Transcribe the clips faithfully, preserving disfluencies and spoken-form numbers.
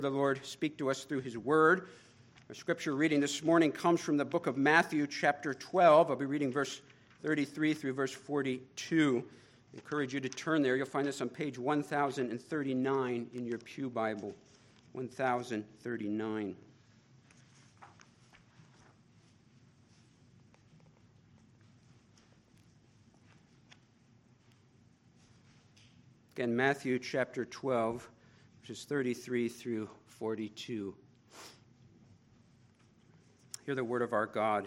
The Lord speak to us through his word. Our scripture reading this morning comes from the book of Matthew, chapter twelve. I'll be reading verse thirty-three through verse forty-two. I encourage you to turn there. You'll find this on page one thousand thirty-nine in your pew Bible. one thousand thirty-nine. Again, Matthew chapter twelve. Verses thirty-three through forty-two. Hear the word of our God.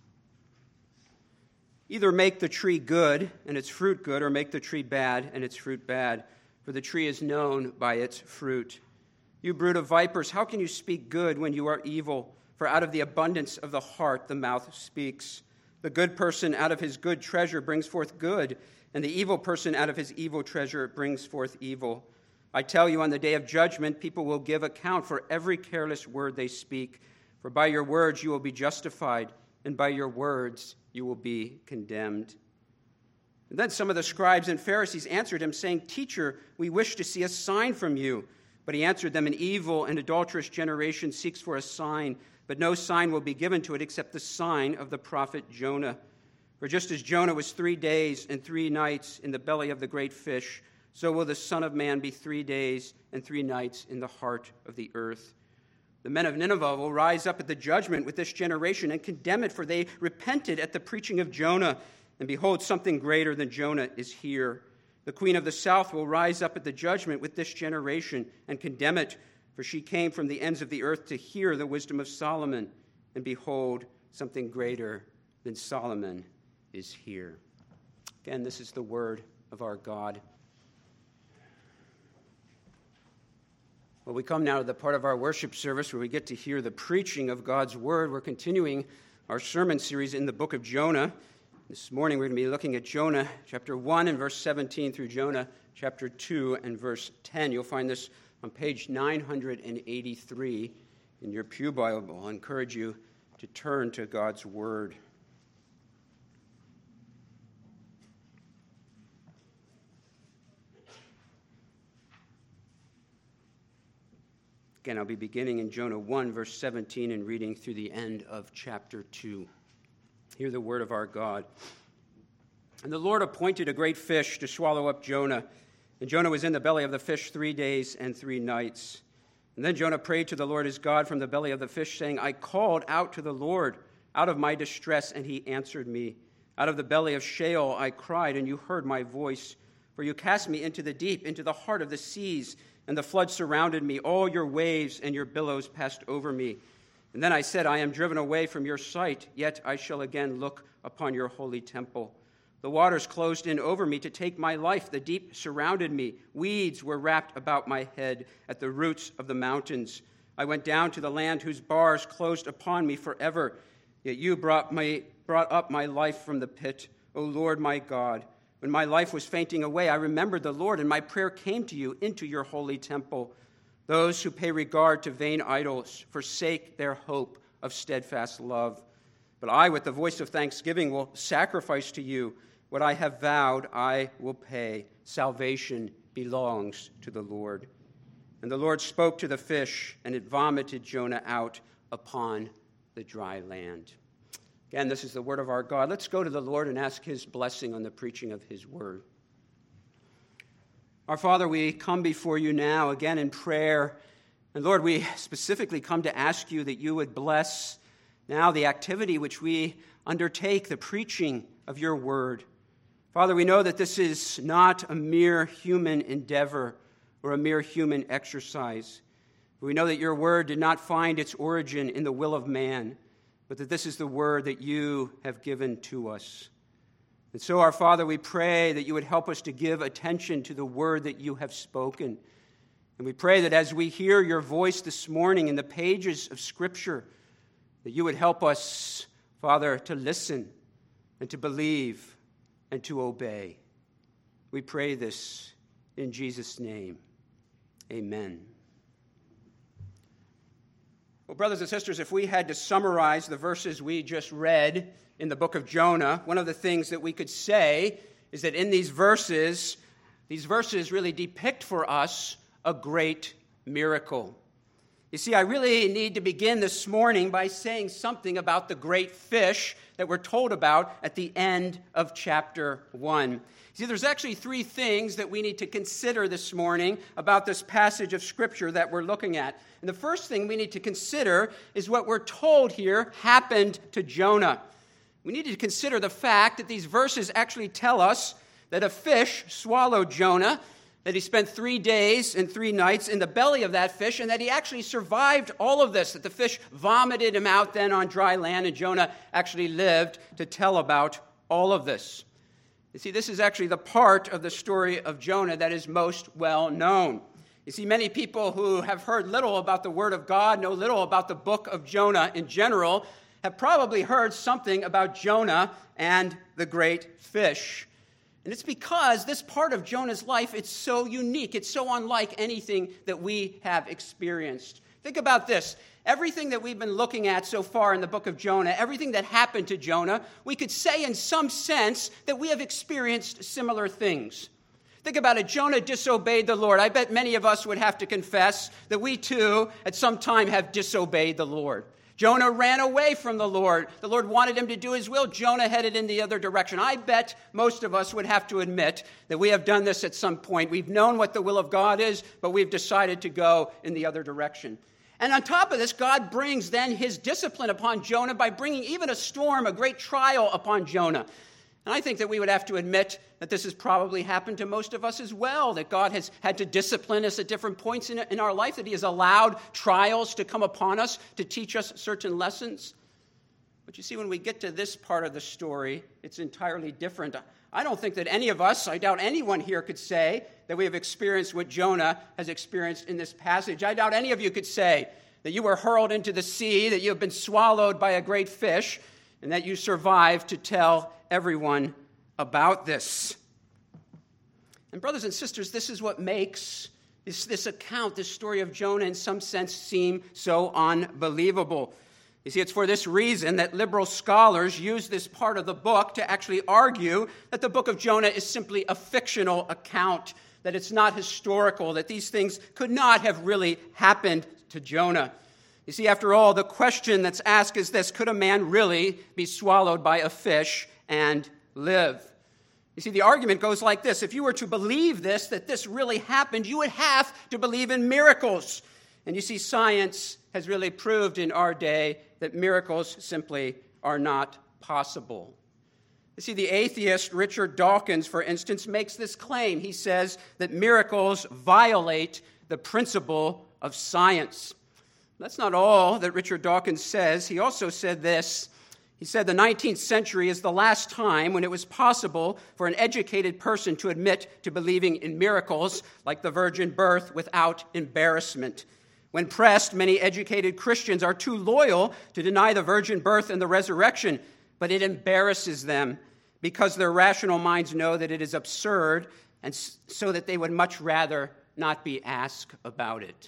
Either make the tree good and its fruit good, or make the tree bad and its fruit bad, for the tree is known by its fruit. You brood of vipers, how can you speak good when you are evil? For out of the abundance of the heart the mouth speaks. The good person out of his good treasure brings forth good, and the evil person out of his evil treasure brings forth evil. I tell you, on the day of judgment, people will give account for every careless word they speak. For by your words you will be justified, and by your words you will be condemned. And then some of the scribes and Pharisees answered him, saying, Teacher, we wish to see a sign from you. But he answered them, An evil and adulterous generation seeks for a sign, but no sign will be given to it except the sign of the prophet Jonah. For just as Jonah was three days and three nights in the belly of the great fish, so will the Son of Man be three days and three nights in the heart of the earth. The men of Nineveh will rise up at the judgment with this generation and condemn it, for they repented at the preaching of Jonah. And behold, something greater than Jonah is here. The queen of the south will rise up at the judgment with this generation and condemn it, for she came from the ends of the earth to hear the wisdom of Solomon. And behold, something greater than Solomon is here. Again, this is the word of our God. Well, we come now to the part of our worship service where we get to hear the preaching of God's word. We're continuing our sermon series in the book of Jonah. This morning we're going to be looking at Jonah chapter one and verse seventeen through Jonah chapter two and verse ten. You'll find this on page nine hundred eighty-three in your pew Bible. I encourage you to turn to God's word. Again, I'll be beginning in Jonah one, verse seventeen, and reading through the end of chapter two. Hear the word of our God. And the Lord appointed a great fish to swallow up Jonah. And Jonah was in the belly of the fish three days and three nights. And then Jonah prayed to the Lord his God from the belly of the fish, saying, I called out to the Lord out of my distress, and he answered me. Out of the belly of Sheol I cried, and you heard my voice. For you cast me into the deep, into the heart of the seas, and the flood surrounded me. All your waves and your billows passed over me. And then I said, I am driven away from your sight, yet I shall again look upon your holy temple. The waters closed in over me to take my life. The deep surrounded me. Weeds were wrapped about my head at the roots of the mountains. I went down to the land whose bars closed upon me forever. Yet you brought, my, brought up my life from the pit, O Lord my God. When my life was fainting away, I remembered the Lord, and my prayer came to you into your holy temple. Those who pay regard to vain idols forsake their hope of steadfast love. But I, with the voice of thanksgiving, will sacrifice to you. What I have vowed, I will pay. Salvation belongs to the Lord. And the Lord spoke to the fish, and it vomited Jonah out upon the dry land. Again, this is the word of our God. Let's go to the Lord and ask his blessing on the preaching of his word. Our Father, we come before you now again in prayer. And Lord, we specifically come to ask you that you would bless now the activity which we undertake, the preaching of your word. Father, we know that this is not a mere human endeavor or a mere human exercise. We know that your word did not find its origin in the will of man, but that this is the word that you have given to us. And so, our Father, we pray that you would help us to give attention to the word that you have spoken. And we pray that as we hear your voice this morning in the pages of Scripture, that you would help us, Father, to listen and to believe and to obey. We pray this in Jesus' name. Amen. Well, brothers and sisters, if we had to summarize the verses we just read in the book of Jonah, one of the things that we could say is that in these verses, these verses really depict for us a great miracle. You see, I really need to begin this morning by saying something about the great fish that we're told about at the end of chapter one. See, there's actually three things that we need to consider this morning about this passage of Scripture that we're looking at. And the first thing we need to consider is what we're told here happened to Jonah. We need to consider the fact that these verses actually tell us that a fish swallowed Jonah, that he spent three days and three nights in the belly of that fish, and that he actually survived all of this, that the fish vomited him out then on dry land, and Jonah actually lived to tell about all of this. You see, this is actually the part of the story of Jonah that is most well known. You see, many people who have heard little about the Word of God, know little about the book of Jonah in general, have probably heard something about Jonah and the great fish. And it's because this part of Jonah's life, it's so unique. It's so unlike anything that we have experienced. Think about this. Everything that we've been looking at so far in the book of Jonah, everything that happened to Jonah, we could say in some sense that we have experienced similar things. Think about it. Jonah disobeyed the Lord. I bet many of us would have to confess that we too at some time have disobeyed the Lord. Jonah ran away from the Lord. The Lord wanted him to do his will. Jonah headed in the other direction. I bet most of us would have to admit that we have done this at some point. We've known what the will of God is, but we've decided to go in the other direction. And on top of this, God brings then his discipline upon Jonah by bringing even a storm, a great trial upon Jonah. And I think that we would have to admit that this has probably happened to most of us as well, that God has had to discipline us at different points in, in our life, that he has allowed trials to come upon us to teach us certain lessons. But you see, when we get to this part of the story, it's entirely different. I don't think that any of us, I doubt anyone here could say that we have experienced what Jonah has experienced in this passage. I doubt any of you could say that you were hurled into the sea, that you have been swallowed by a great fish, and that you survived to tell everyone about this. And brothers and sisters, this is what makes this, this account, this story of Jonah, in some sense seem so unbelievable. You see, it's for this reason that liberal scholars use this part of the book to actually argue that the book of Jonah is simply a fictional account, that it's not historical, that these things could not have really happened to Jonah. You see, after all, the question that's asked is this: could a man really be swallowed by a fish and live? You see, the argument goes like this: if you were to believe this, that this really happened, you would have to believe in miracles. And you see, science has really proved in our day that miracles simply are not possible. You see, the atheist Richard Dawkins, for instance, makes this claim. He says that miracles violate the principle of science. That's not all that Richard Dawkins says. He also said this. He said the nineteenth century is the last time when it was possible for an educated person to admit to believing in miracles like the virgin birth without embarrassment. When pressed, many educated Christians are too loyal to deny the virgin birth and the resurrection, but it embarrasses them because their rational minds know that it is absurd, and so that they would much rather not be asked about it.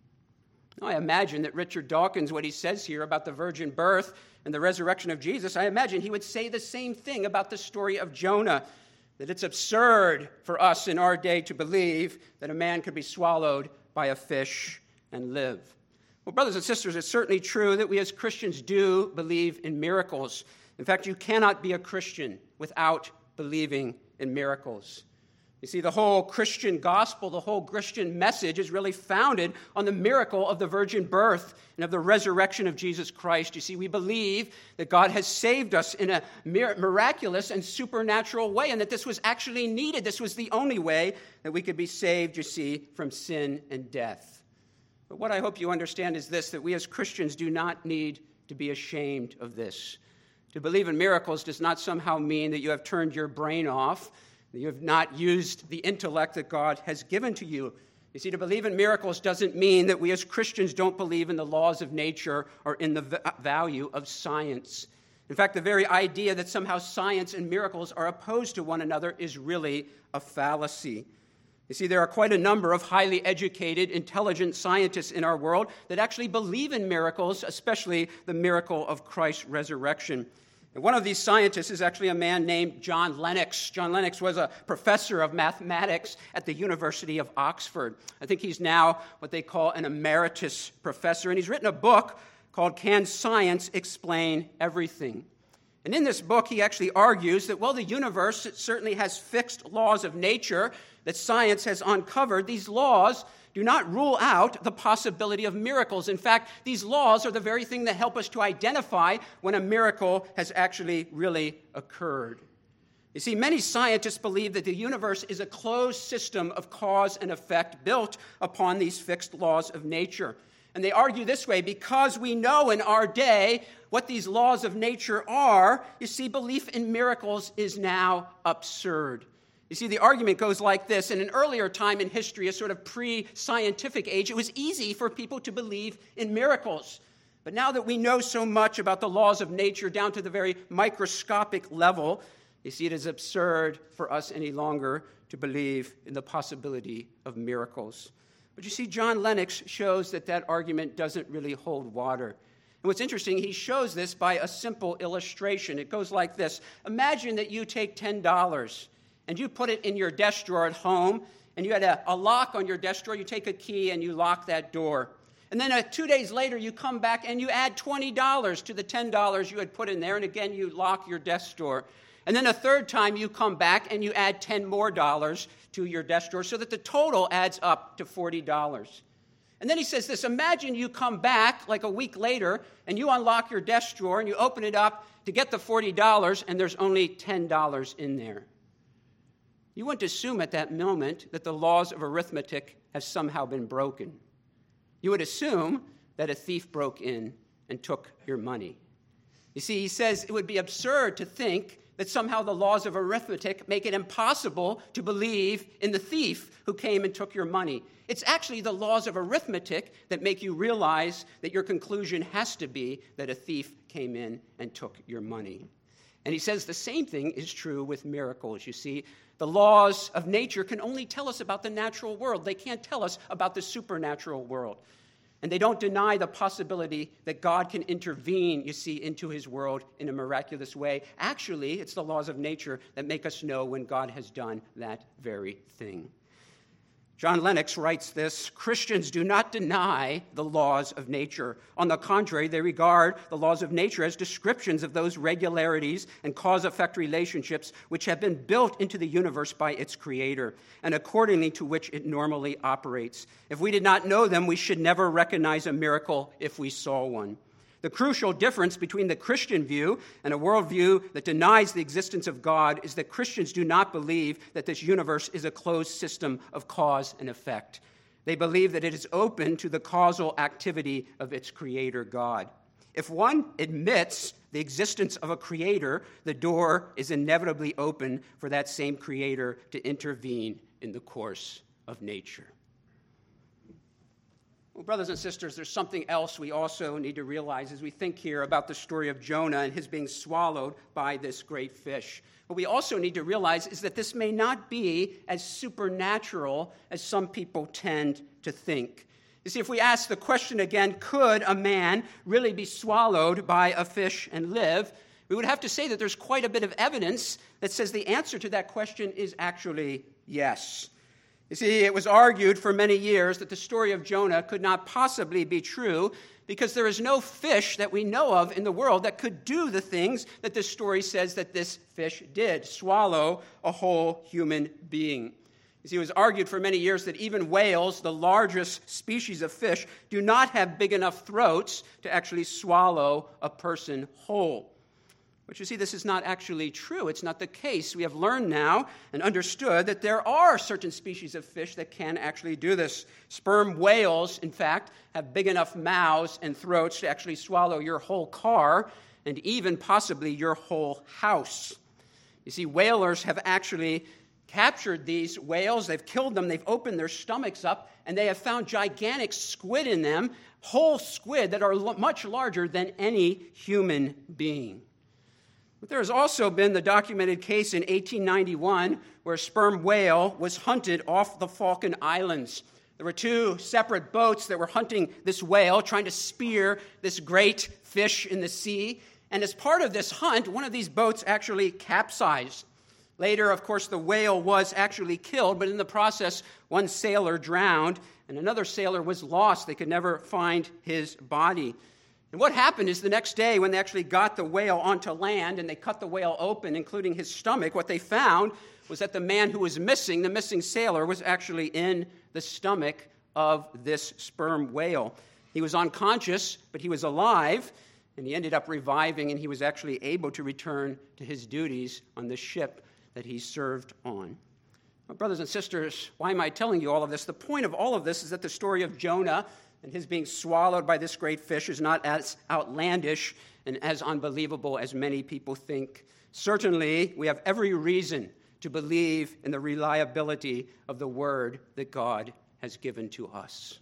Now, I imagine that Richard Dawkins, what he says here about the virgin birth and the resurrection of Jesus, I imagine he would say the same thing about the story of Jonah, that it's absurd for us in our day to believe that a man could be swallowed by a fish and live. Well, brothers and sisters, it's certainly true that we as Christians do believe in miracles. In fact, you cannot be a Christian without believing in miracles. You see, the whole Christian gospel, the whole Christian message is really founded on the miracle of the virgin birth and of the resurrection of Jesus Christ. You see, we believe that God has saved us in a miraculous and supernatural way, and that this was actually needed. This was the only way that we could be saved, you see, from sin and death. But what I hope you understand is this, that we as Christians do not need to be ashamed of this. To believe in miracles does not somehow mean that you have turned your brain off, that you have not used the intellect that God has given to you. You see, to believe in miracles doesn't mean that we as Christians don't believe in the laws of nature or in the v- value of science. In fact, the very idea that somehow science and miracles are opposed to one another is really a fallacy. You see, there are quite a number of highly educated, intelligent scientists in our world that actually believe in miracles, especially the miracle of Christ's resurrection. And one of these scientists is actually a man named John Lennox. John Lennox was a professor of mathematics at the University of Oxford. I think he's now what they call an emeritus professor, and he's written a book called Can Science Explain Everything? And in this book, he actually argues that, well, the universe certainly has fixed laws of nature that science has uncovered. These laws do not rule out the possibility of miracles. In fact, these laws are the very thing that help us to identify when a miracle has actually really occurred. You see, many scientists believe that the universe is a closed system of cause and effect built upon these fixed laws of nature. And they argue this way: because we know in our day what these laws of nature are, you see, belief in miracles is now absurd. You see, the argument goes like this. In an earlier time in history, a sort of pre-scientific age, it was easy for people to believe in miracles. But now that we know so much about the laws of nature down to the very microscopic level, you see, it is absurd for us any longer to believe in the possibility of miracles. But you see, John Lennox shows that that argument doesn't really hold water. And what's interesting, he shows this by a simple illustration. It goes like this. Imagine that you take ten dollars and you put it in your desk drawer at home, and you had a, a lock on your desk drawer. You take a key and you lock that door. And then uh, two days later, you come back and you add twenty dollars to the ten dollars you had put in there, and again, you lock your desk drawer. And then a third time, you come back and you add ten more dollars to your desk drawer so that the total adds up to forty dollars. And then he says this: imagine you come back like a week later and you unlock your desk drawer and you open it up to get the forty dollars, and there's only ten dollars in there. You wouldn't assume at that moment that the laws of arithmetic have somehow been broken. You would assume that a thief broke in and took your money. You see, he says it would be absurd to think that somehow the laws of arithmetic make it impossible to believe in the thief who came and took your money. It's actually the laws of arithmetic that make you realize that your conclusion has to be that a thief came in and took your money. And he says the same thing is true with miracles. You see, the laws of nature can only tell us about the natural world. They can't tell us about the supernatural world. And they don't deny the possibility that God can intervene, you see, into his world in a miraculous way. Actually, it's the laws of nature that make us know when God has done that very thing. John Lennox writes this: Christians do not deny the laws of nature. On the contrary, they regard the laws of nature as descriptions of those regularities and cause-effect relationships which have been built into the universe by its creator, and accordingly to which it normally operates. If we did not know them, we should never recognize a miracle if we saw one. The crucial difference between the Christian view and a worldview that denies the existence of God is that Christians do not believe that this universe is a closed system of cause and effect. They believe that it is open to the causal activity of its creator, God. If one admits the existence of a creator, the door is inevitably open for that same creator to intervene in the course of nature. Well, brothers and sisters, there's something else we also need to realize as we think here about the story of Jonah and his being swallowed by this great fish. What we also need to realize is that this may not be as supernatural as some people tend to think. You see, if we ask the question again, could a man really be swallowed by a fish and live? We would have to say that there's quite a bit of evidence that says the answer to that question is actually yes. You see, it was argued for many years that the story of Jonah could not possibly be true because there is no fish that we know of in the world that could do the things that this story says that this fish did, swallow a whole human being. You see, it was argued for many years that even whales, the largest species of fish, do not have big enough throats to actually swallow a person whole. But you see, this is not actually true. It's not the case. We have learned now and understood that there are certain species of fish that can actually do this. Sperm whales, in fact, have big enough mouths and throats to actually swallow your whole car and even possibly your whole house. You see, whalers have actually captured these whales. They've killed them. They've opened their stomachs up, and they have found gigantic squid in them, whole squid that are much larger than any human being. But there has also been the documented case in eighteen ninety-one where a sperm whale was hunted off the Falkland Islands. There were two separate boats that were hunting this whale, trying to spear this great fish in the sea. And as part of this hunt, one of these boats actually capsized. Later, of course, the whale was actually killed, but in the process, one sailor drowned, and another sailor was lost. They could never find his body. And what happened is the next day, when they actually got the whale onto land and they cut the whale open, including his stomach, what they found was that the man who was missing, the missing sailor, was actually in the stomach of this sperm whale. He was unconscious, but he was alive, and he ended up reviving, and he was actually able to return to his duties on the ship that he served on. Well, brothers and sisters, why am I telling you all of this? The point of all of this is that the story of Jonah and his being swallowed by this great fish is not as outlandish and as unbelievable as many people think. Certainly, we have every reason to believe in the reliability of the word that God has given to us.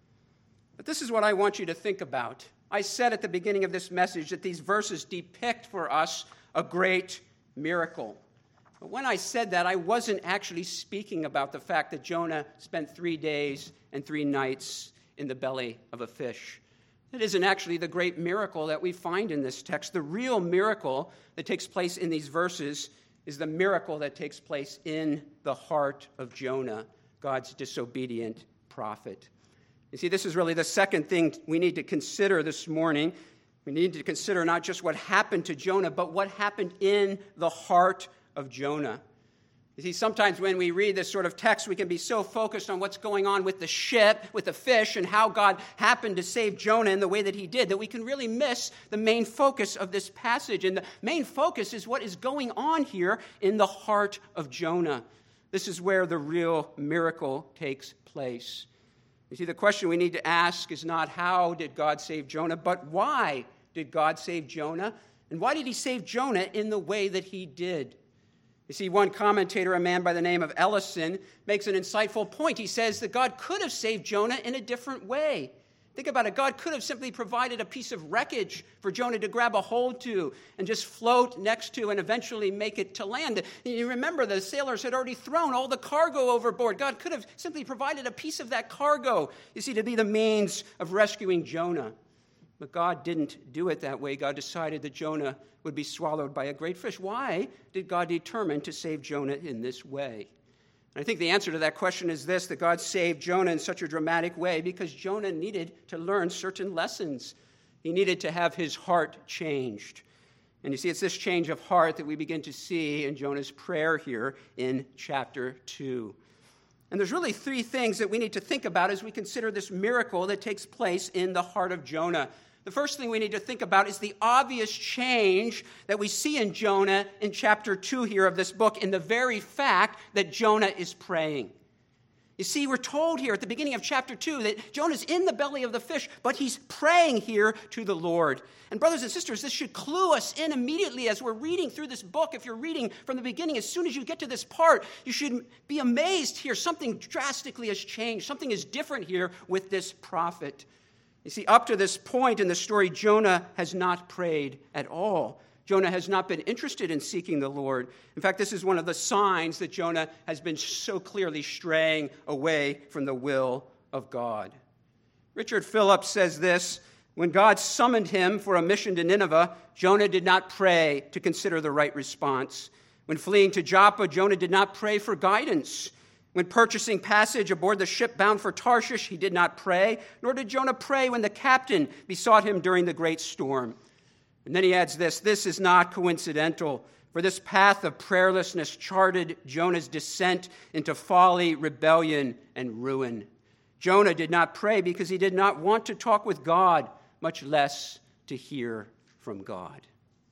But this is what I want you to think about. I said at the beginning of this message that these verses depict for us a great miracle. But when I said that, I wasn't actually speaking about the fact that Jonah spent three days and three nights in the belly of a fish. It isn't actually the great miracle that we find in this text. The real miracle that takes place in these verses is the miracle that takes place in the heart of Jonah, God's disobedient prophet. You see, this is really the second thing we need to consider this morning. We need to consider not just what happened to Jonah, but what happened in the heart of Jonah. You see, sometimes when we read this sort of text, we can be so focused on what's going on with the ship, with the fish, and how God happened to save Jonah in the way that he did, that we can really miss the main focus of this passage. And the main focus is what is going on here in the heart of Jonah. This is where the real miracle takes place. You see, the question we need to ask is not how did God save Jonah, but why did God save Jonah? And why did he save Jonah in the way that he did? You see, one commentator, a man by the name of Ellison, makes an insightful point. He says that God could have saved Jonah in a different way. Think about it. God could have simply provided a piece of wreckage for Jonah to grab a hold to and just float next to and eventually make it to land. You remember the sailors had already thrown all the cargo overboard. God could have simply provided a piece of that cargo, you see, to be the means of rescuing Jonah. But God didn't do it that way. God decided that Jonah would be swallowed by a great fish. Why did God determine to save Jonah in this way? And I think the answer to that question is this, that God saved Jonah in such a dramatic way because Jonah needed to learn certain lessons. He needed to have his heart changed. And you see, it's this change of heart that we begin to see in Jonah's prayer here in chapter two. And there's really three things that we need to think about as we consider this miracle that takes place in the heart of Jonah. The first thing we need to think about is the obvious change that we see in Jonah in chapter two here of this book in the very fact that Jonah is praying. You see, we're told here at the beginning of chapter two that Jonah's in the belly of the fish, but he's praying here to the Lord. And brothers and sisters, this should clue us in immediately as we're reading through this book. If you're reading from the beginning, as soon as you get to this part, you should be amazed here. Something drastically has changed. Something is different here with this prophet. You see, up to this point in the story, Jonah has not prayed at all. Jonah has not been interested in seeking the Lord. In fact, this is one of the signs that Jonah has been so clearly straying away from the will of God. Richard Phillips says this, when God summoned him for a mission to Nineveh, Jonah did not pray to consider the right response. When fleeing to Joppa, Jonah did not pray for guidance. When purchasing passage aboard the ship bound for Tarshish, he did not pray, nor did Jonah pray when the captain besought him during the great storm. And then he adds this, this is not coincidental, for this path of prayerlessness charted Jonah's descent into folly, rebellion, and ruin. Jonah did not pray because he did not want to talk with God, much less to hear from God.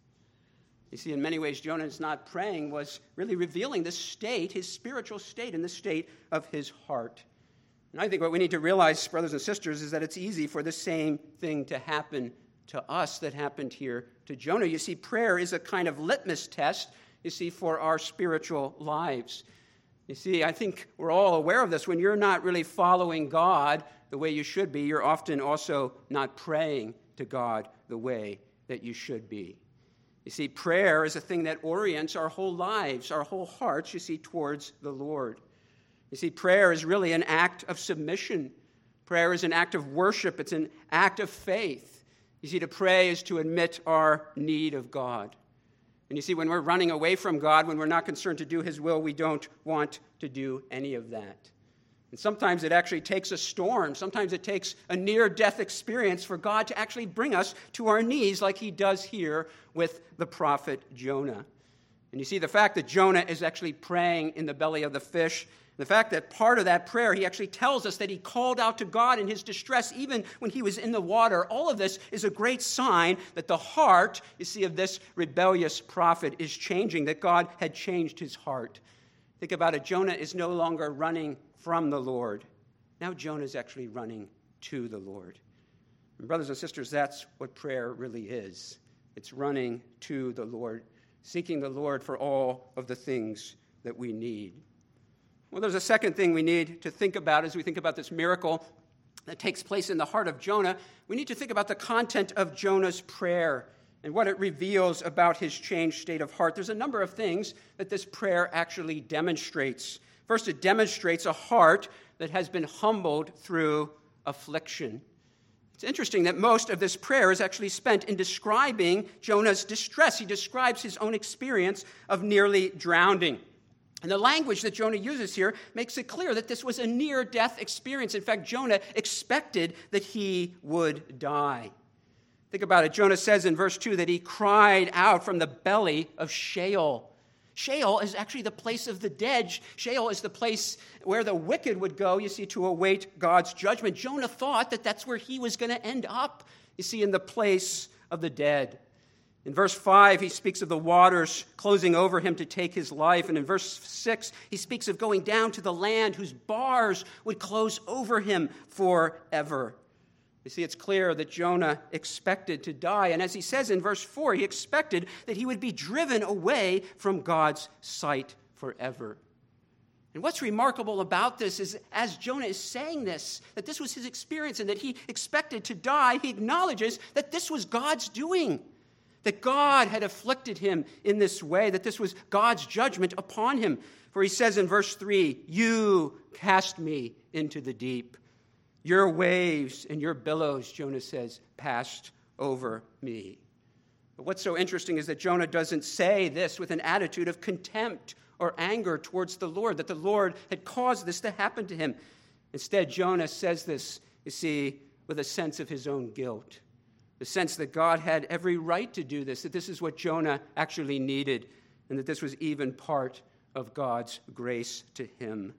You see, in many ways, Jonah's not praying was really revealing the state, his spiritual state, and the state of his heart. And I think what we need to realize, brothers and sisters, is that it's easy for the same thing to happen to us that happened here to Jonah. You see, prayer is a kind of litmus test, you see, for our spiritual lives. You see, I think we're all aware of this. When you're not really following God the way you should be, you're often also not praying to God the way that you should be. You see, prayer is a thing that orients our whole lives, our whole hearts, you see, towards the Lord. You see, prayer is really an act of submission. Prayer is an act of worship. It's an act of faith. You see, to pray is to admit our need of God. And you see, when we're running away from God, when we're not concerned to do his will, we don't want to do any of that. And sometimes it actually takes a storm. Sometimes it takes a near-death experience for God to actually bring us to our knees like he does here with the prophet Jonah. And you see, the fact that Jonah is actually praying in the belly of the fish, the fact that part of that prayer, he actually tells us that he called out to God in his distress even when he was in the water. All of this is a great sign that the heart, you see, of this rebellious prophet is changing, that God had changed his heart. Think about it. Jonah is no longer running from the Lord. Now Jonah is actually running to the Lord. And brothers and sisters, that's what prayer really is. It's running to the Lord, seeking the Lord for all of the things that we need. Well, there's a second thing we need to think about as we think about this miracle that takes place in the heart of Jonah. We need to think about the content of Jonah's prayer and what it reveals about his changed state of heart. There's a number of things that this prayer actually demonstrates. First, it demonstrates a heart that has been humbled through affliction. It's interesting that most of this prayer is actually spent in describing Jonah's distress. He describes his own experience of nearly drowning. And the language that Jonah uses here makes it clear that this was a near-death experience. In fact, Jonah expected that he would die. Think about it. Jonah says in verse two that he cried out from the belly of Sheol. Sheol is actually the place of the dead. Sheol is the place where the wicked would go, you see, to await God's judgment. Jonah thought that that's where he was going to end up, you see, in the place of the dead. In verse five, he speaks of the waters closing over him to take his life. And in verse six, he speaks of going down to the land whose bars would close over him forever. You see, it's clear that Jonah expected to die. And as he says in verse four, he expected that he would be driven away from God's sight forever. And what's remarkable about this is as Jonah is saying this, that this was his experience and that he expected to die, he acknowledges that this was God's doing. That God had afflicted him in this way, that this was God's judgment upon him. For he says in verse three, "You cast me into the deep. Your waves and your billows," Jonah says, "passed over me." But what's so interesting is that Jonah doesn't say this with an attitude of contempt or anger towards the Lord, that the Lord had caused this to happen to him. Instead, Jonah says this, you see, with a sense of his own guilt. The sense that God had every right to do this, that this is what Jonah actually needed, and that this was even part of God's grace to him.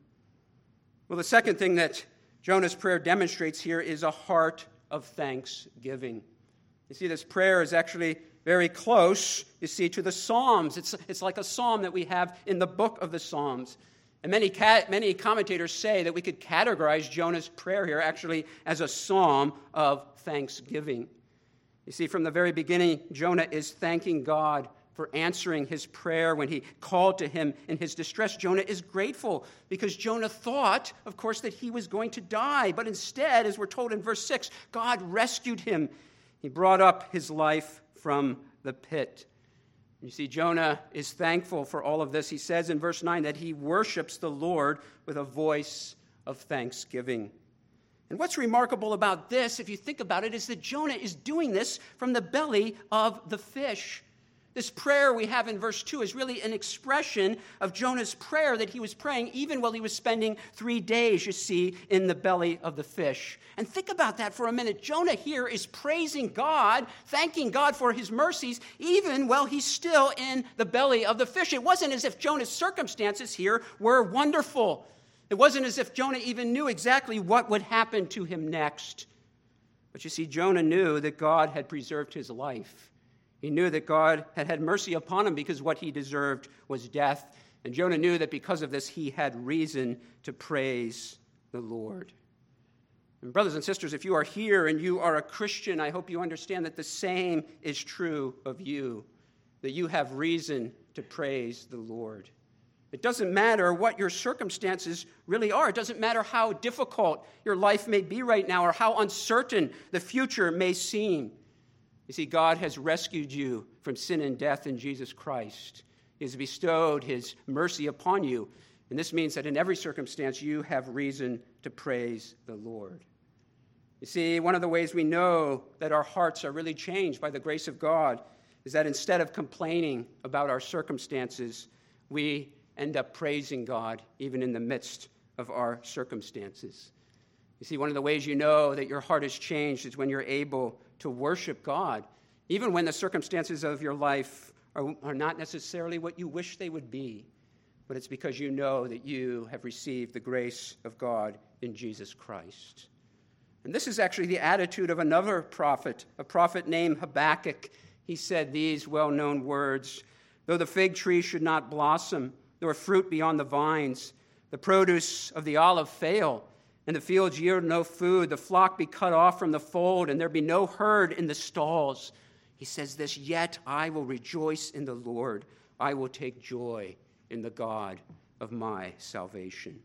Well, the second thing that Jonah's prayer demonstrates here is a heart of thanksgiving. You see, this prayer is actually very close, you see, to the Psalms. It's, it's like a psalm that we have in the book of the Psalms. And many, many commentators say that we could categorize Jonah's prayer here actually as a psalm of thanksgiving. You see, from the very beginning, Jonah is thanking God for answering his prayer when he called to him in his distress. Jonah is grateful because Jonah thought, of course, that he was going to die. But instead, as we're told in verse six, God rescued him. He brought up his life from the pit. You see, Jonah is thankful for all of this. He says in verse nine that he worships the Lord with a voice of thanksgiving. And what's remarkable about this, if you think about it, is that Jonah is doing this from the belly of the fish. This prayer we have in verse two is really an expression of Jonah's prayer that he was praying even while he was spending three days, you see, in the belly of the fish. And think about that for a minute. Jonah here is praising God, thanking God for his mercies, even while he's still in the belly of the fish. It wasn't as if Jonah's circumstances here were wonderful. It wasn't as if Jonah even knew exactly what would happen to him next. But you see, Jonah knew that God had preserved his life. He knew that God had had mercy upon him because what he deserved was death. And Jonah knew that because of this, he had reason to praise the Lord. And brothers and sisters, if you are here and you are a Christian, I hope you understand that the same is true of you, that you have reason to praise the Lord. It doesn't matter what your circumstances really are. It doesn't matter how difficult your life may be right now or how uncertain the future may seem. You see, God has rescued you from sin and death in Jesus Christ. He has bestowed his mercy upon you. And this means that in every circumstance, you have reason to praise the Lord. You see, one of the ways we know that our hearts are really changed by the grace of God is that instead of complaining about our circumstances, we end up praising God even in the midst of our circumstances. You see, one of the ways you know that your heart has changed is when you're able to worship God, even when the circumstances of your life are, are not necessarily what you wish they would be, but it's because you know that you have received the grace of God in Jesus Christ. And this is actually the attitude of another prophet, a prophet named Habakkuk. He said these well-known words, "Though the fig tree should not blossom, nor fruit be on the vines, the produce of the olive fail, and the fields yield no food, the flock be cut off from the fold, and there be no herd in the stalls." He says this, "Yet I will rejoice in the Lord. I will take joy in the God of my salvation."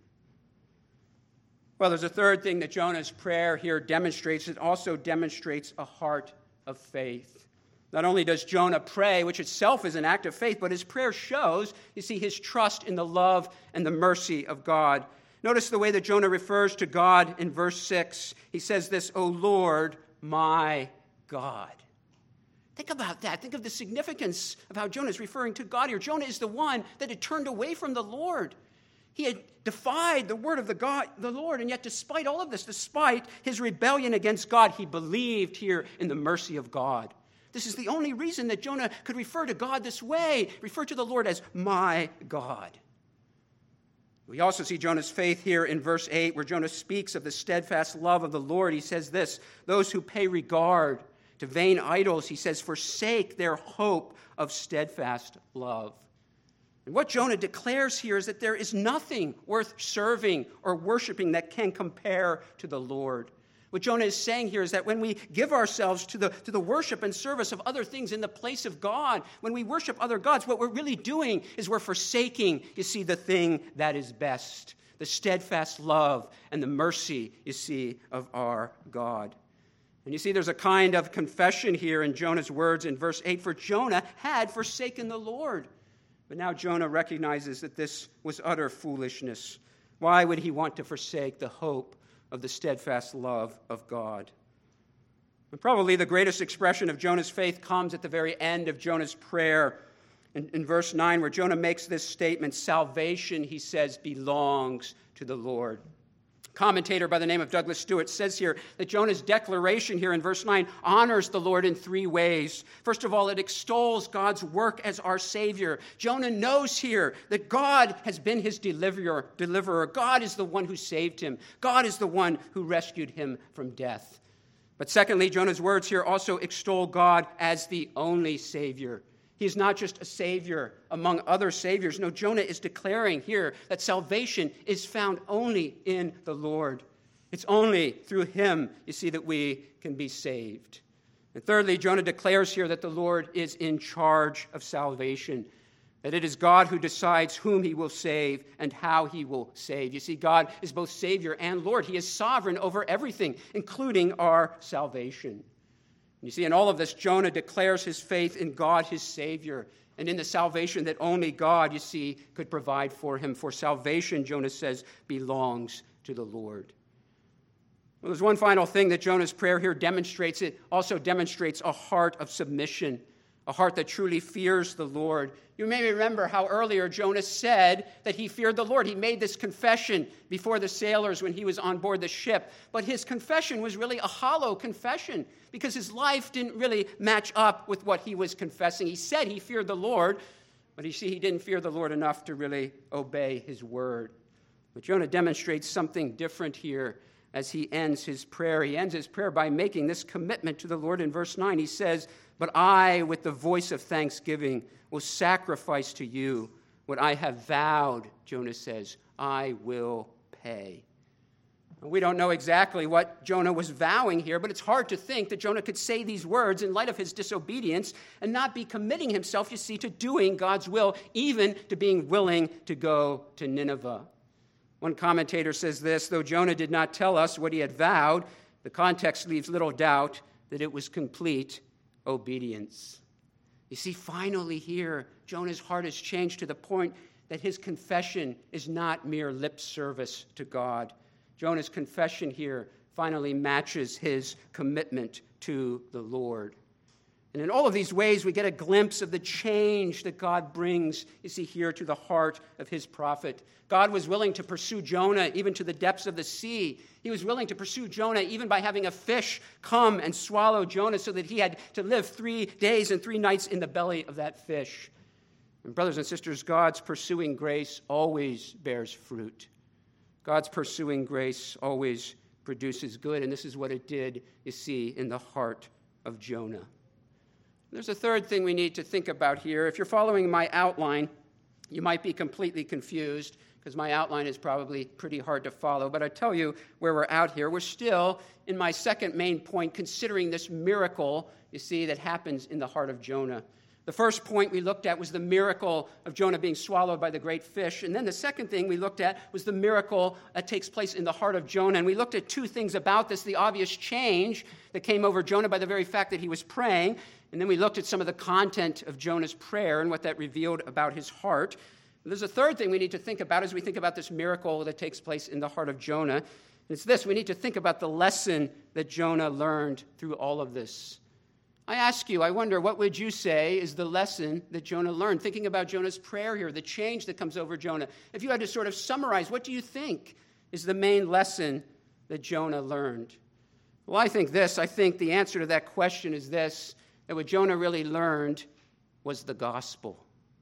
Well, there's a third thing that Jonah's prayer here demonstrates. It also demonstrates a heart of faith. Not only does Jonah pray, which itself is an act of faith, but his prayer shows, you see, his trust in the love and the mercy of God. Notice the way that Jonah refers to God in verse six. He says this, "O Lord, my God." Think about that. Think of the significance of how Jonah is referring to God here. Jonah is the one that had turned away from the Lord. He had defied the word of the God, the Lord, and yet despite all of this, despite his rebellion against God, he believed here in the mercy of God. This is the only reason that Jonah could refer to God this way, refer to the Lord as my God. We also see Jonah's faith here in verse eight, where Jonah speaks of the steadfast love of the Lord. He says this, "Those who pay regard to vain idols," he says, "forsake their hope of steadfast love." And what Jonah declares here is that there is nothing worth serving or worshiping that can compare to the Lord. What Jonah is saying here is that when we give ourselves to the, to the worship and service of other things in the place of God, when we worship other gods, what we're really doing is we're forsaking, you see, the thing that is best, the steadfast love and the mercy, you see, of our God. And you see, there's a kind of confession here in Jonah's words in verse eight, for Jonah had forsaken the Lord. But now Jonah recognizes that this was utter foolishness. Why would he want to forsake the hope of the steadfast love of God? And probably the greatest expression of Jonah's faith comes at the very end of Jonah's prayer. In, in verse nine, where Jonah makes this statement, salvation, he says, belongs to the Lord. Commentator by the name of Douglas Stewart says here that Jonah's declaration here in verse nine honors the Lord in three ways. First of all, it extols God's work as our Savior. Jonah knows here that God has been his deliverer. deliverer. God is the one who saved him. God is the one who rescued him from death. But secondly, Jonah's words here also extol God as the only Savior. He is not just a Savior among other Saviors. No, Jonah is declaring here that salvation is found only in the Lord. It's only through him, you see, that we can be saved. And thirdly, Jonah declares here that the Lord is in charge of salvation, that it is God who decides whom he will save and how he will save. You see, God is both Savior and Lord. He is sovereign over everything, including our salvation. You see, in all of this, Jonah declares his faith in God, his Savior, and in the salvation that only God, you see, could provide for him. For salvation, Jonah says, belongs to the Lord. Well, there's one final thing that Jonah's prayer here demonstrates. It also demonstrates a heart of submission, a heart that truly fears the Lord. You may remember how earlier Jonah said that he feared the Lord. He made this confession before the sailors when he was on board the ship. But his confession was really a hollow confession because his life didn't really match up with what he was confessing. He said he feared the Lord, but you see, he didn't fear the Lord enough to really obey his word. But Jonah demonstrates something different here as he ends his prayer. He ends his prayer by making this commitment to the Lord in verse nine. He says, "But I, with the voice of thanksgiving, will sacrifice to you what I have vowed," Jonah says, "I will pay." We don't know exactly what Jonah was vowing here, but it's hard to think that Jonah could say these words in light of his disobedience and not be committing himself, you see, to doing God's will, even to being willing to go to Nineveh. One commentator says this, though Jonah did not tell us what he had vowed, the context leaves little doubt that it was complete obedience. You see, finally here, Jonah's heart has changed to the point that his confession is not mere lip service to God. Jonah's confession here finally matches his commitment to the Lord. And in all of these ways, we get a glimpse of the change that God brings, you see, here to the heart of his prophet. God was willing to pursue Jonah even to the depths of the sea. He was willing to pursue Jonah even by having a fish come and swallow Jonah so that he had to live three days and three nights in the belly of that fish. And brothers and sisters, God's pursuing grace always bears fruit. God's pursuing grace always produces good, and this is what it did, you see, in the heart of Jonah. There's a third thing we need to think about here. If you're following my outline, you might be completely confused because my outline is probably pretty hard to follow. But I tell you where we're out here. We're still, in my second main point, considering this miracle, you see, that happens in the heart of Jonah. The first point we looked at was the miracle of Jonah being swallowed by the great fish. And then the second thing we looked at was the miracle that takes place in the heart of Jonah. And we looked at two things about this: the obvious change that came over Jonah by the very fact that he was praying. And then we looked at some of the content of Jonah's prayer and what that revealed about his heart. And there's a third thing we need to think about as we think about this miracle that takes place in the heart of Jonah. And it's this: we need to think about the lesson that Jonah learned through all of this. I ask you, I wonder, what would you say is the lesson that Jonah learned? Thinking about Jonah's prayer here, the change that comes over Jonah. If you had to sort of summarize, what do you think is the main lesson that Jonah learned? Well, I think this. I think the answer to that question is this: that what Jonah really learned was the gospel.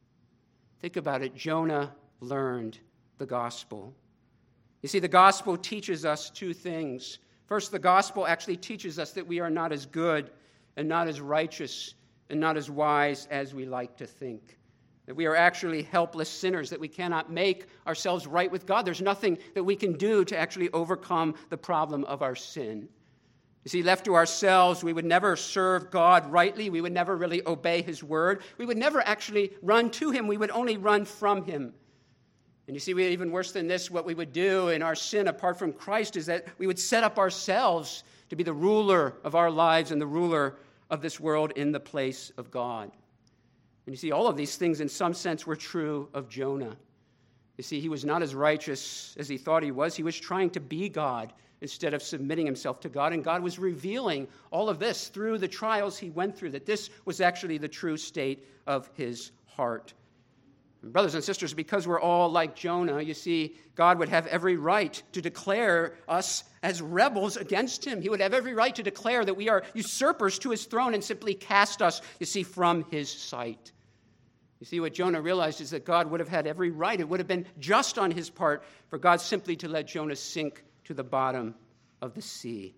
Think about it. Jonah learned the gospel. You see, the gospel teaches us two things. First, the gospel actually teaches us that we are not as good and not as righteous and not as wise as we like to think. That we are actually helpless sinners, that we cannot make ourselves right with God. There's nothing that we can do to actually overcome the problem of our sin. You see, left to ourselves, we would never serve God rightly. We would never really obey his word. We would never actually run to him. We would only run from him. And you see, even worse than this, what we would do in our sin apart from Christ is that we would set up ourselves to be the ruler of our lives and the ruler of this world in the place of God. And you see, all of these things in some sense were true of Jonah. You see, he was not as righteous as he thought he was. He was trying to be God instead of submitting himself to God. And God was revealing all of this through the trials he went through, that this was actually the true state of his heart. And brothers and sisters, because we're all like Jonah, you see, God would have every right to declare us as rebels against him. He would have every right to declare that we are usurpers to his throne and simply cast us, you see, from his sight. You see, what Jonah realized is that God would have had every right. It would have been just on his part for God simply to let Jonah sink to the bottom of the sea.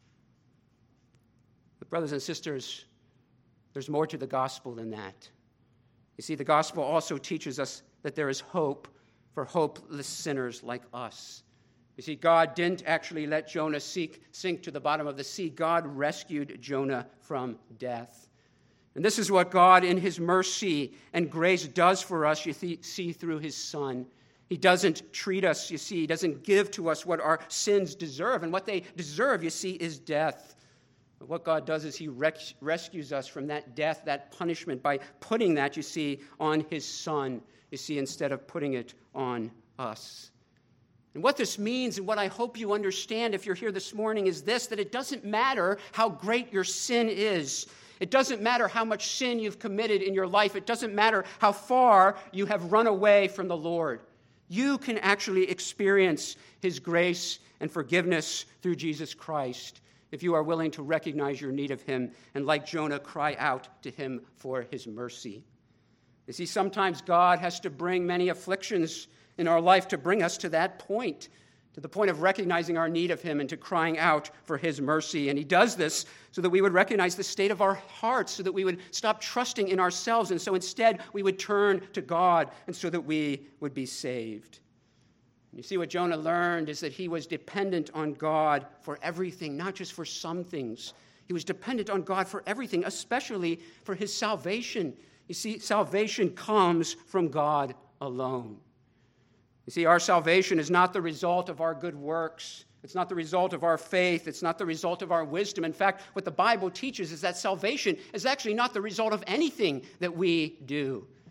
But brothers and sisters, there's more to the gospel than that. You see, the gospel also teaches us that there is hope for hopeless sinners like us. You see, God didn't actually let Jonah sink, sink to the bottom of the sea. God rescued Jonah from death. And this is what God, in his mercy and grace, does for us, you th- see, through his Son. He doesn't treat us, you see, he doesn't give to us what our sins deserve. And what they deserve, you see, is death. But what God does is he res- rescues us from that death, that punishment, by putting that, you see, on his Son, you see, instead of putting it on us. And what this means, and what I hope you understand if you're here this morning, is this: that it doesn't matter how great your sin is. It doesn't matter how much sin you've committed in your life. It doesn't matter how far you have run away from the Lord. You can actually experience his grace and forgiveness through Jesus Christ if you are willing to recognize your need of him and, like Jonah, cry out to him for his mercy. You see, sometimes God has to bring many afflictions in our life to bring us to that point, to the point of recognizing our need of him and to crying out for his mercy. And he does this so that we would recognize the state of our hearts, so that we would stop trusting in ourselves, and so instead we would turn to God, and so that we would be saved. You see, what Jonah learned is that he was dependent on God for everything, not just for some things. He was dependent on God for everything, especially for his salvation. You see, salvation comes from God alone. You see, our salvation is not the result of our good works. It's not the result of our faith. It's not the result of our wisdom. In fact, what the Bible teaches is that salvation is actually not the result of anything that we do.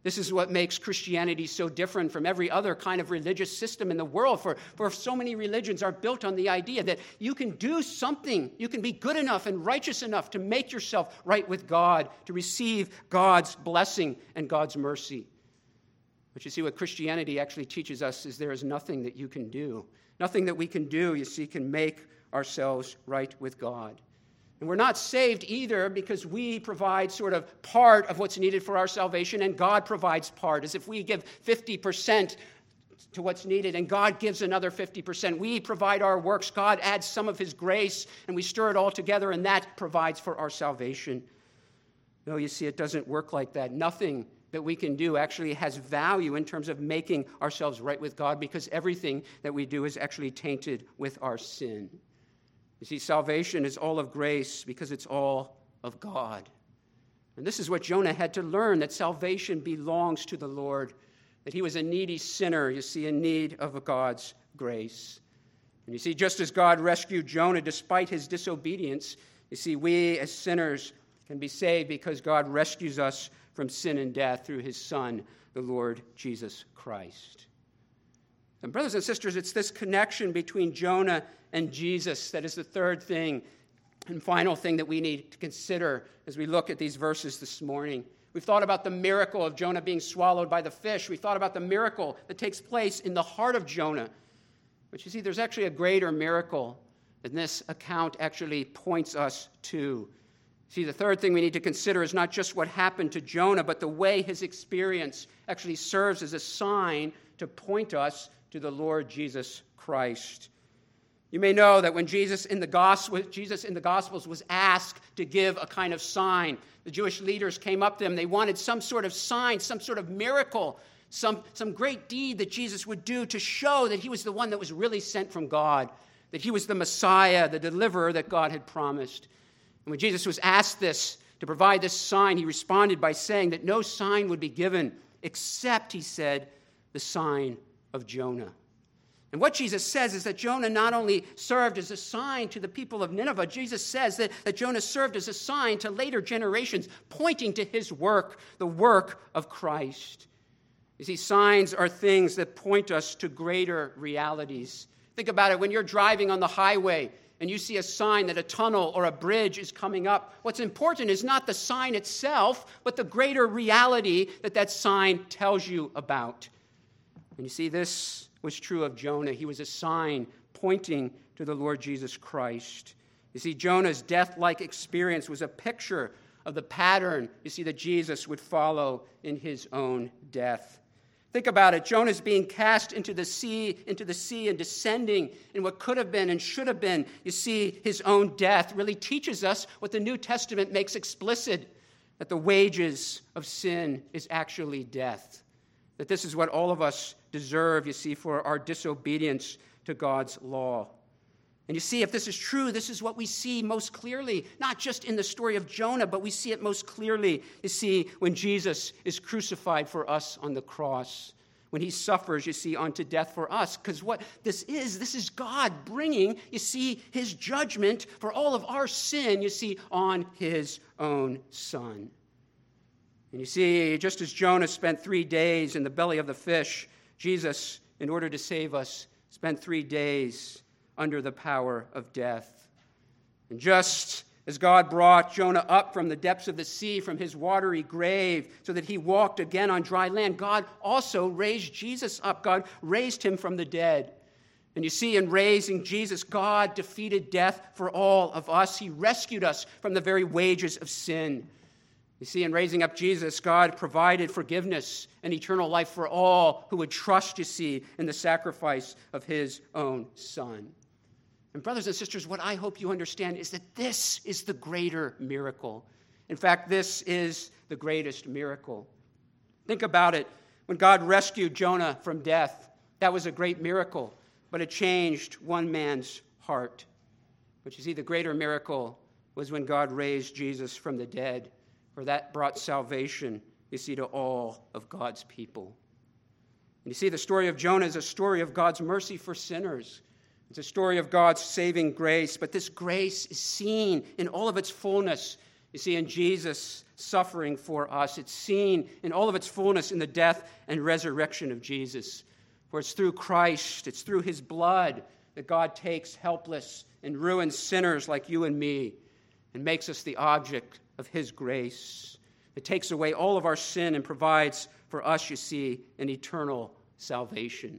This is what makes Christianity so different from every other kind of religious system in the world. For, for so many religions are built on the idea that you can do something, you can be good enough and righteous enough to make yourself right with God, to receive God's blessing and God's mercy. But you see, what Christianity actually teaches us is there is nothing that you can do. Nothing that we can do, you see, can make ourselves right with God. And we're not saved either because we provide sort of part of what's needed for our salvation, and God provides part. As if we give fifty percent to what's needed, and God gives another fifty percent. We provide our works. God adds some of his grace, and we stir it all together, and that provides for our salvation. No, you see, it doesn't work like that. Nothing that we can do actually has value in terms of making ourselves right with God, because everything that we do is actually tainted with our sin. You see, salvation is all of grace because it's all of God. And this is what Jonah had to learn, that salvation belongs to the Lord, that he was a needy sinner, you see, in need of God's grace. And you see, just as God rescued Jonah despite his disobedience, you see, we as sinners can be saved because God rescues us from sin and death through his Son, the Lord Jesus Christ. And brothers and sisters, it's this connection between Jonah and Jesus that is the third thing and final thing that we need to consider as we look at these verses this morning. We've thought about the miracle of Jonah being swallowed by the fish. We thought about the miracle that takes place in the heart of Jonah. But you see, there's actually a greater miracle that this account actually points us to. See, the third thing we need to consider is not just what happened to Jonah, but the way his experience actually serves as a sign to point us to the Lord Jesus Christ. You may know that when Jesus in the gospel, Jesus in the Gospels was asked to give a kind of sign, the Jewish leaders came up to him. They wanted some sort of sign, some sort of miracle, some, some great deed that Jesus would do to show that he was the one that was really sent from God, that he was the Messiah, the deliverer that God had promised. And when Jesus was asked this, to provide this sign, he responded by saying that no sign would be given except, he said, the sign of Jonah. And what Jesus says is that Jonah not only served as a sign to the people of Nineveh, Jesus says that, that Jonah served as a sign to later generations, pointing to his work, the work of Christ. You see, signs are things that point us to greater realities. Think about it. When you're driving on the highway and you see a sign that a tunnel or a bridge is coming up, what's important is not the sign itself, but the greater reality that that sign tells you about. And you see, this was true of Jonah. He was a sign pointing to the Lord Jesus Christ. You see, Jonah's death-like experience was a picture of the pattern, you see, that Jesus would follow in his own death. Think about it. Jonah's being cast into the sea, into the sea and descending in what could have been and should have been, you see, his own death really teaches us what the New Testament makes explicit, that the wages of sin is actually death. That this is what all of us deserve, you see, for our disobedience to God's law. And you see, if this is true, this is what we see most clearly, not just in the story of Jonah, but we see it most clearly, you see, when Jesus is crucified for us on the cross, when he suffers, you see, unto death for us. Because what this is, this is God bringing, you see, his judgment for all of our sin, you see, on his own Son. And you see, just as Jonah spent three days in the belly of the fish, Jesus, in order to save us, spent three days under the power of death. And just as God brought Jonah up from the depths of the sea, from his watery grave, so that he walked again on dry land, God also raised Jesus up. God raised him from the dead. And you see, in raising Jesus, God defeated death for all of us. He rescued us from the very wages of sin. You see, in raising up Jesus, God provided forgiveness and eternal life for all who would trust, you see, in the sacrifice of his own Son. And brothers and sisters, what I hope you understand is that this is the greater miracle. In fact, this is the greatest miracle. Think about it. When God rescued Jonah from death, that was a great miracle, but it changed one man's heart. But you see, the greater miracle was when God raised Jesus from the dead, for that brought salvation, you see, to all of God's people. And you see, the story of Jonah is a story of God's mercy for sinners. It's a story of God's saving grace, but this grace is seen in all of its fullness, You see, in Jesus' suffering for us, it's seen in all of its fullness in the death and resurrection of Jesus. For it's through Christ, it's through his blood that God takes helpless and ruined sinners like you and me and makes us the object of his grace. It takes away all of our sin and provides for us, you see, an eternal salvation.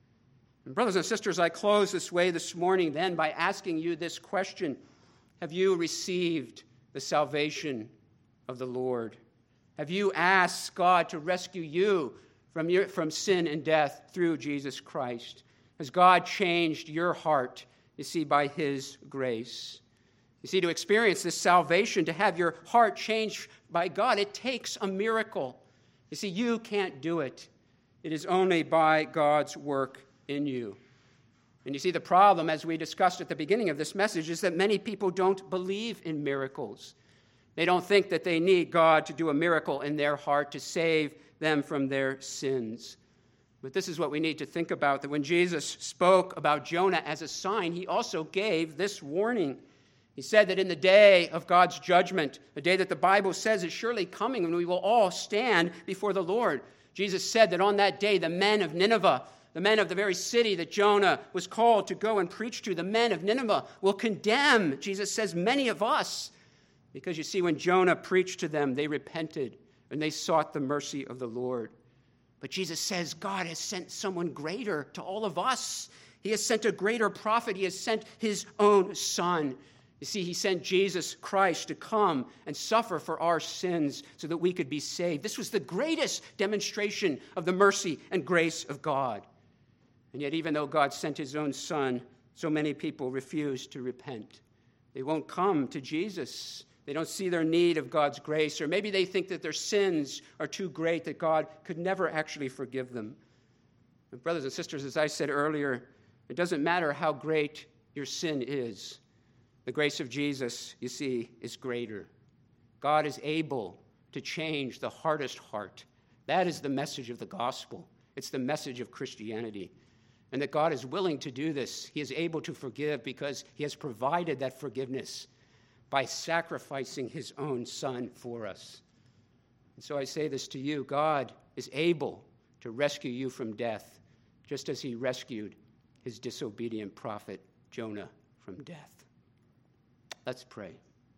And brothers and sisters, I close this way this morning then by asking you this question. Have you received the salvation of the Lord? Have you asked God to rescue you from, your, from sin and death through Jesus Christ? Has God changed your heart, you see, by his grace? You see, to experience this salvation, to have your heart changed by God, it takes a miracle. You see, you can't do it. It is only by God's work in you. And you see, the problem, as we discussed at the beginning of this message, is that many people don't believe in miracles. They don't think that they need God to do a miracle in their heart to save them from their sins. But this is what we need to think about, that when Jesus spoke about Jonah as a sign, he also gave this warning. He said that in the day of God's judgment, the day that the Bible says is surely coming, when we will all stand before the Lord, Jesus said that on that day, the men of Nineveh, the men of the very city that Jonah was called to go and preach to, the men of Nineveh will condemn, Jesus says, many of us. Because you see, when Jonah preached to them, they repented and they sought the mercy of the Lord. But Jesus says God has sent someone greater to all of us. He has sent a greater prophet. He has sent his own son. You see, he sent Jesus Christ to come and suffer for our sins so that we could be saved. This was the greatest demonstration of the mercy and grace of God. And yet, even though God sent his own son, so many people refuse to repent. They won't come to Jesus. They don't see their need of God's grace, or maybe they think that their sins are too great that God could never actually forgive them. But brothers and sisters, as I said earlier, it doesn't matter how great your sin is. The grace of Jesus, you see, is greater. God is able to change the hardest heart. That is the message of the gospel. It's the message of Christianity. And that God is willing to do this. He is able to forgive because he has provided that forgiveness by sacrificing his own son for us. And so I say this to you, God is able to rescue you from death, just as he rescued his disobedient prophet Jonah from death. Let's pray.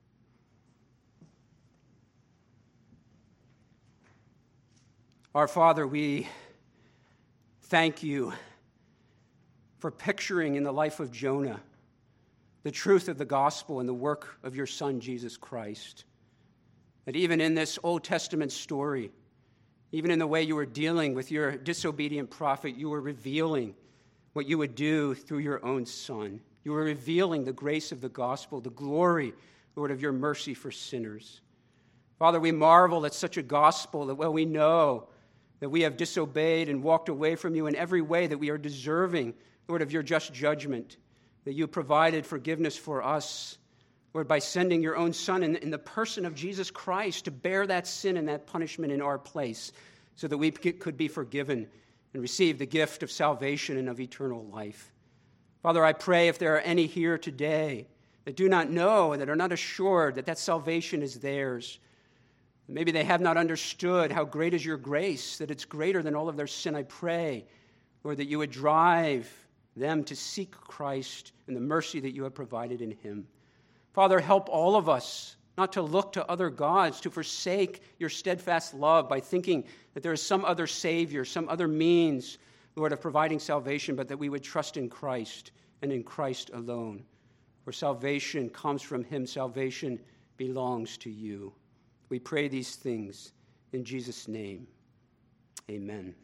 Our Father, we thank you for picturing in the life of Jonah the truth of the gospel and the work of your Son, Jesus Christ. That even in this Old Testament story, even in the way you were dealing with your disobedient prophet, you were revealing what you would do through your own Son. You were revealing the grace of the gospel, the glory, Lord, of your mercy for sinners. Father, we marvel at such a gospel that, well, we know that we have disobeyed and walked away from you in every way, that we are deserving, Lord, of your just judgment, that you provided forgiveness for us, Lord, by sending your own Son in, in the person of Jesus Christ to bear that sin and that punishment in our place so that we could be forgiven and receive the gift of salvation and of eternal life. Father, I pray if there are any here today that do not know and that are not assured that that salvation is theirs, maybe they have not understood how great is your grace, that it's greater than all of their sin, I pray, Lord, that you would drive them to seek Christ and the mercy that you have provided in him. Father, help all of us not to look to other gods, to forsake your steadfast love by thinking that there is some other Savior, some other means, Lord, of providing salvation, but that we would trust in Christ and in Christ alone. For salvation comes from him. Salvation belongs to you. We pray these things in Jesus' name. Amen.